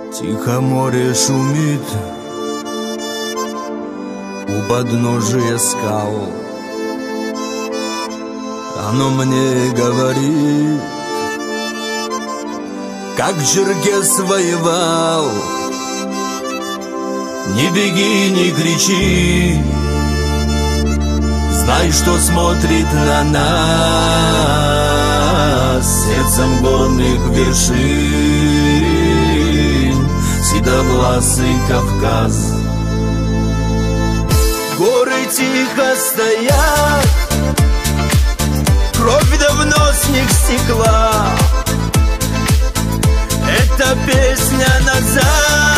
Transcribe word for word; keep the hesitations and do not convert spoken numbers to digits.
Тихо море шумит у подножия скал. Оно мне говорит, как черкес воевал. Не беги, не кричи, знай, что смотрит на нас сердцем горных вершин седовласый Кавказ. Горы тихо стоят, кровь давно с них стекла. Это песня назад